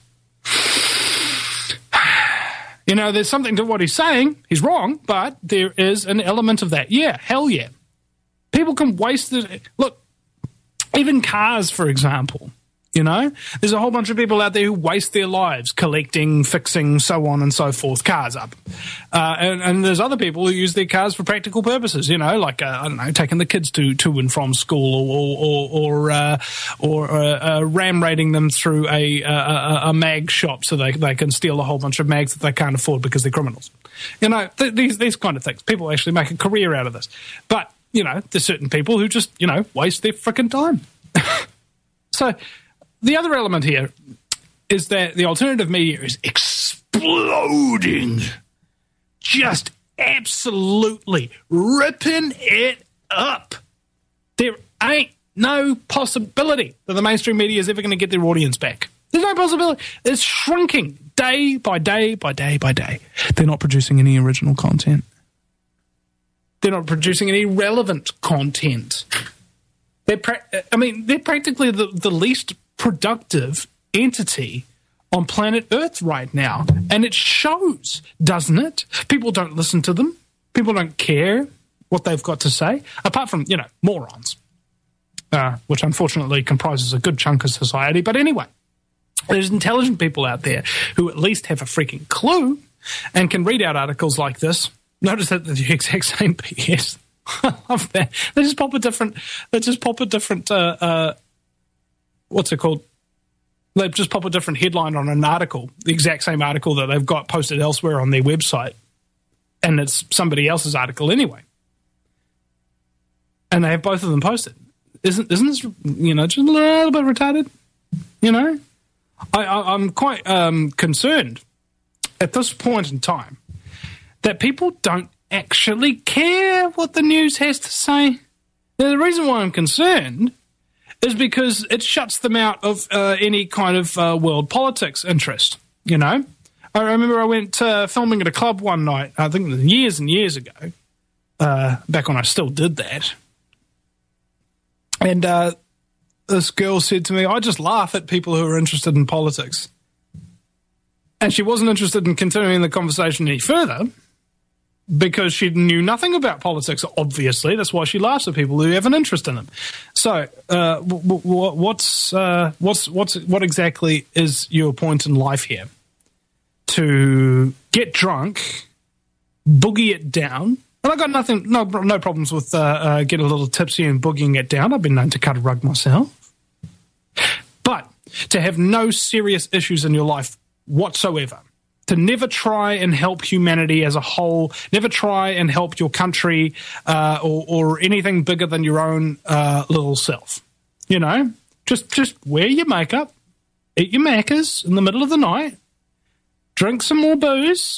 You know, there's something to what he's saying. He's wrong, but there is an element of that. Yeah, hell yeah. People can waste the... Look, even cars, for example, You know, there's a whole bunch of people out there who waste their lives collecting, fixing, so on and so forth, cars up. Uh, and, and there's other people who use their cars for practical purposes, you know, like, uh, I don't know, taking the kids to, to and from school or, or, or, uh, or, uh, uh, ram raiding them through a, a, a mag shop so they, they can steal a whole bunch of mags that they can't afford because they're criminals. You know, th- these, these kind of things. People actually make a career out of this. But, you know, there's certain people who just, you know, waste their frickin' time. So, the other element here is that the alternative media is exploding, just absolutely ripping it up. There ain't no possibility that the mainstream media is ever going to get their audience back. There's no possibility. It's shrinking day by day by day by day. They're not producing any original content. They're not producing any relevant content. They're pra- I mean, they're practically the, the least productive entity on planet Earth right now. And it shows, doesn't it? People don't listen to them. People don't care what they've got to say, apart from, you know, morons, uh, which unfortunately comprises a good chunk of society. But anyway, there's intelligent people out there who at least have a freaking clue and can read out articles like this. Notice that they're the exact same P S. I love that. They just pop a different, they just pop a different, uh, uh, what's it called? They just pop a different headline on an article, the exact same article that they've got posted elsewhere on their website. And it's somebody else's article anyway. And they have both of them posted. Isn't isn't this, you know, just a little bit retarded? You know? I, I, I'm quite um, concerned at this point in time that people don't actually care what the news has to say. Now, the reason why I'm concerned is because it shuts them out of uh, any kind of uh, world politics interest, you know? I remember I went uh, filming at a club one night, I think years and years ago, uh, back when I still did that. And uh, this girl said to me, I just laugh at people who are interested in politics. And she wasn't interested in continuing the conversation any further because she knew nothing about politics, obviously. That's why she laughs at people who have an interest in them. So, uh, w- w- what's uh, what's what's what exactly is your point in life here? To get drunk, boogie it down, and I got nothing, no no problems with uh, uh, getting a little tipsy and boogieing it down. I've been known to cut a rug myself, but to have no serious issues in your life whatsoever. To never try and help humanity as a whole, never try and help your country uh, or, or anything bigger than your own uh, little self. You know, just just wear your makeup, eat your Maccas in the middle of the night, drink some more booze,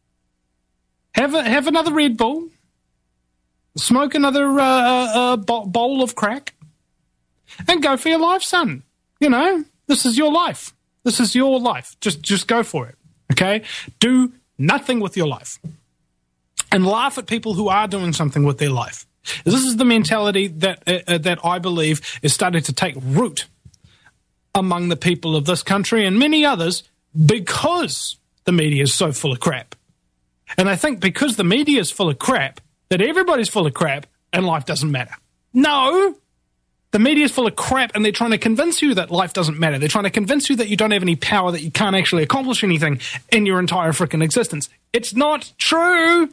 have a, have another Red Bull, smoke another uh, uh, bowl of crack, and go for your life, son. You know, this is your life. This is your life. Just just go for it. Okay? Do nothing with your life. And laugh at people who are doing something with their life. This is the mentality that uh, that I believe is starting to take root among the people of this country and many others because the media is so full of crap. And I think because the media is full of crap, that everybody's full of crap and life doesn't matter. No! The media is full of crap and they're trying to convince you that life doesn't matter. They're trying to convince you that you don't have any power, that you can't actually accomplish anything in your entire freaking existence. It's not true.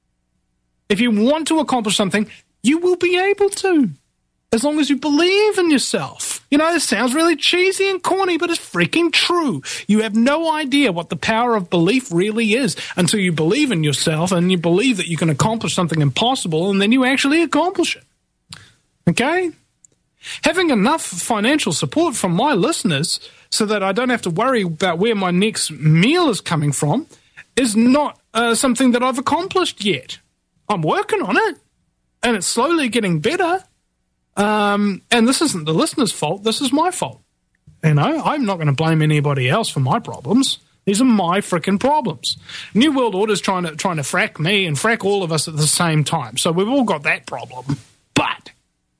If you want to accomplish something, you will be able to, as long as you believe in yourself. You know, this sounds really cheesy and corny, but it's freaking true. You have no idea what the power of belief really is until you believe in yourself and you believe that you can accomplish something impossible, and then you actually accomplish it. Okay? Having enough financial support from my listeners so that I don't have to worry about where my next meal is coming from is not uh, something that I've accomplished yet. I'm working on it, and it's slowly getting better. Um, and this isn't the listener's fault. This is my fault. You know, I'm not going to blame anybody else for my problems. These are my freaking problems. New World Order's trying to trying to frack me and frack all of us at the same time. So we've all got that problem. But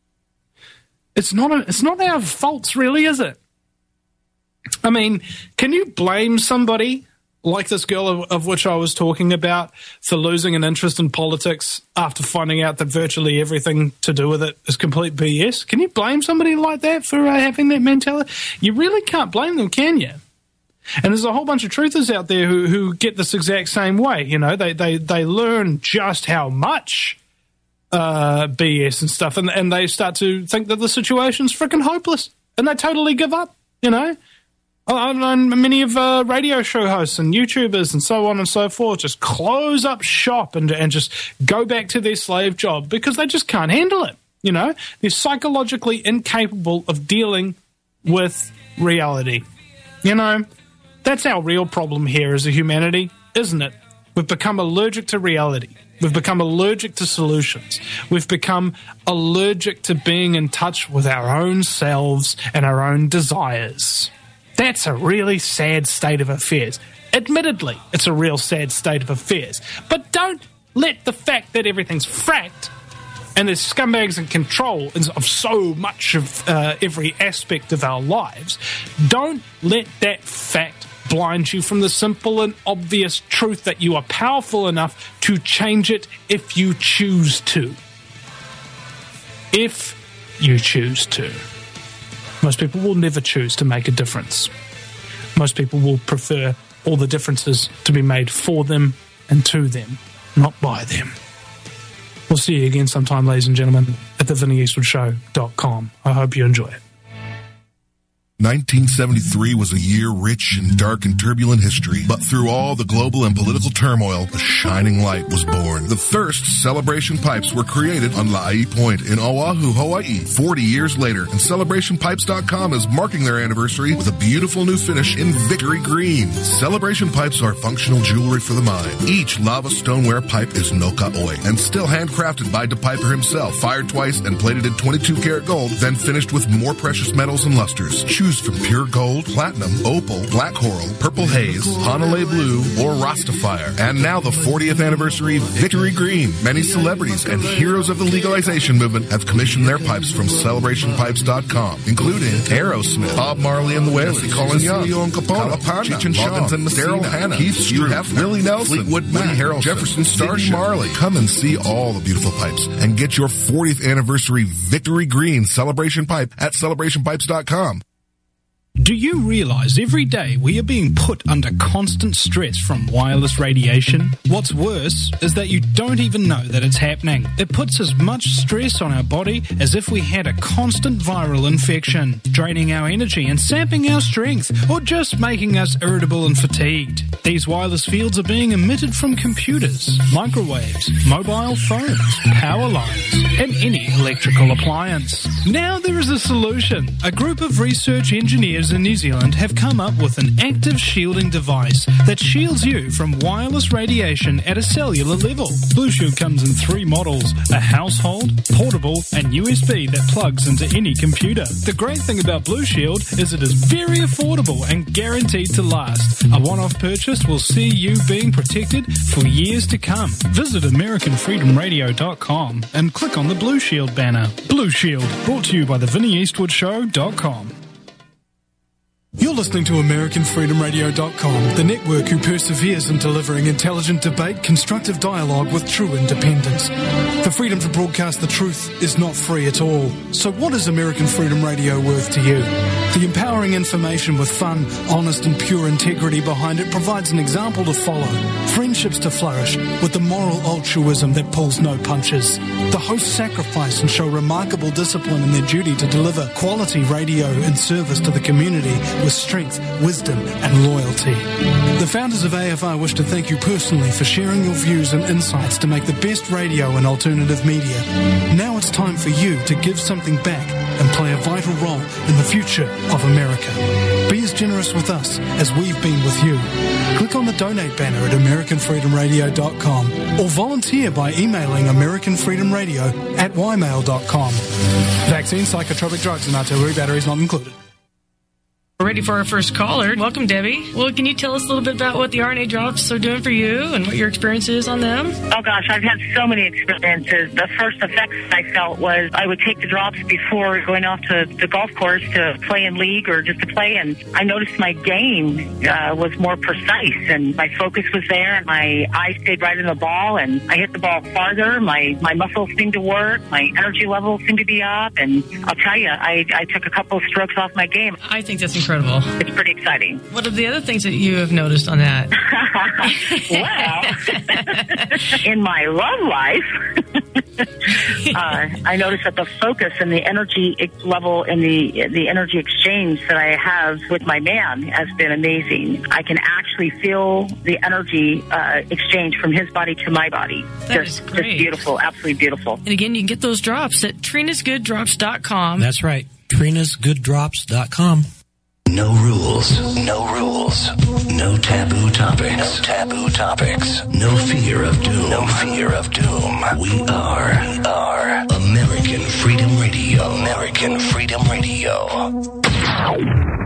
It's not a, it's not our faults, really, is it? I mean, can you blame somebody like this girl of, of which I was talking about, for losing an interest in politics after finding out that virtually everything to do with it is complete B S. Can you blame somebody like that for uh, having that mentality? You really can't blame them, can you? And there's a whole bunch of truthers out there who, who get this exact same way. You know, they, they, they learn just how much uh, B S and stuff, and, and they start to think that the situation's freaking hopeless, and they totally give up, you know. I've known many of uh, radio show hosts and YouTubers and so on and so forth just close up shop and and just go back to their slave job because they just can't handle it. You know, they're psychologically incapable of dealing with reality. You know, that's our real problem here as a humanity, isn't it? We've become allergic to reality. We've become allergic to solutions. We've become allergic to being in touch with our own selves and our own desires. That's a really sad state of affairs. Admittedly, it's a real sad state of affairs. But don't let the fact that everything's fracked and there's scumbags in control of so much of uh, every aspect of our lives, don't let that fact blind you from the simple and obvious truth that you are powerful enough to change it if you choose to. If you choose to. Most people will never choose to make a difference. Most people will prefer all the differences to be made for them and to them, not by them. We'll see you again sometime, ladies and gentlemen, at the vinnie eastwood show dot com. I hope you enjoy it. nineteen seventy-three was a year rich in dark and turbulent history, but through all the global and political turmoil, a shining light was born. The Thirst Celebration Pipes were created on La'i Point in Oahu, Hawaii, forty years later, and celebration pipes dot com is marking their anniversary with a beautiful new finish in Victory Green. Celebration Pipes are functional jewelry for the mind. Each lava stoneware pipe is no ka'oi and still handcrafted by DePiper himself, fired twice and plated in twenty-two karat gold, then finished with more precious metals and lusters. Choose from pure gold, platinum, opal, black coral, purple haze, Hanalei blue, or Rastafire. And now the fortieth anniversary Victory Green. Many celebrities and heroes of the legalization movement have commissioned their pipes from celebration pipes dot com, including Aerosmith, Bob Marley and the Wailers, Colin Young, Leon Capone, Cheech and Chong, Daryl Hannah, Keith Stroup, Willie Nelson, Fleetwood Mac, Harrelson, Jefferson Starship, Marley. Come and see all the beautiful pipes and get your fortieth anniversary Victory Green celebration pipe at celebration pipes dot com. Do you realize every day we are being put under constant stress from wireless radiation? What's worse is that you don't even know that it's happening. It puts as much stress on our body as if we had a constant viral infection, draining our energy and sapping our strength, or just making us irritable and fatigued. These wireless fields are being emitted from computers, microwaves, mobile phones, power lines, and any electrical appliance. Now there is a solution. A group of research engineers in New Zealand have come up with an active shielding device that shields you from wireless radiation at a cellular level. Blue Shield comes in three models: a household, portable, and U S B that plugs into any computer. The great thing about Blue Shield is it is very affordable and guaranteed to last. A one-off purchase will see you being protected for years to come. Visit american freedom radio dot com and click on the Blue Shield banner. Blue Shield, brought to you by the vinnie eastwood show dot com. You're listening to american freedom radio dot com, the network who perseveres in delivering intelligent debate, constructive dialogue with true independence. The freedom to broadcast the truth is not free at all. So what is American Freedom Radio worth to you? The empowering information with fun, honest and pure integrity behind it provides an example to follow, friendships to flourish, with the moral altruism that pulls no punches. The hosts sacrifice and show remarkable discipline in their duty to deliver quality radio and service to the community with strength, wisdom and loyalty. The founders of A F R wish to thank you personally for sharing your views and insights to make the best radio and alternative media. Now it's time for you to give something back and play a vital role in the future of America. Be as generous with us as we've been with you. Click on the donate banner at american freedom radio dot com or volunteer by emailing american freedom radio at y mail dot com. Vaccine, psychotropic drugs and artillery batteries not included. We're ready for our first caller. Welcome, Debbie. Well, can you tell us a little bit about what the R N A drops are doing for you and what your experience is on them? Oh, gosh, I've had so many experiences. The first effects I felt was I would take the drops before going off to the golf course to play in league or just to play, and I noticed my game uh, was more precise, and my focus was there, and my eye stayed right in the ball, and I hit the ball farther. My, my muscles seemed to work. My energy levels seemed to be up, and I'll tell you, I, I took a couple of strokes off my game. I think that's incredible. It's pretty exciting. What are the other things that you have noticed on that? Well, in my love life, uh, I noticed that the focus and the energy level and the the energy exchange that I have with my man has been amazing. I can actually feel the energy uh, exchange from his body to my body. That just, is great. Just beautiful, absolutely beautiful. And again, you can get those drops at Trina's Good Drops dot com. That's right, Trina's Good Drops dot com. No rules, no rules, no taboo topics, no taboo topics, no fear of doom, no fear of doom. We are, we are American Freedom Radio, American Freedom Radio.